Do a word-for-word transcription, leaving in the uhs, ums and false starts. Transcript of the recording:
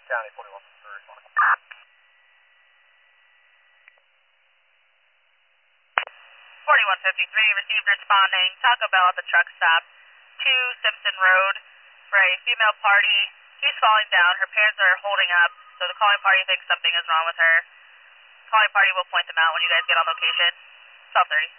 County forty-one. forty-one fifty-three, received responding, Taco Bell at the truck stop, two Simpson Road, for a female party. She's falling down, her parents are holding up, so the calling party thinks something is wrong with her. Calling party will point them out when you guys get on location. twelve thirty.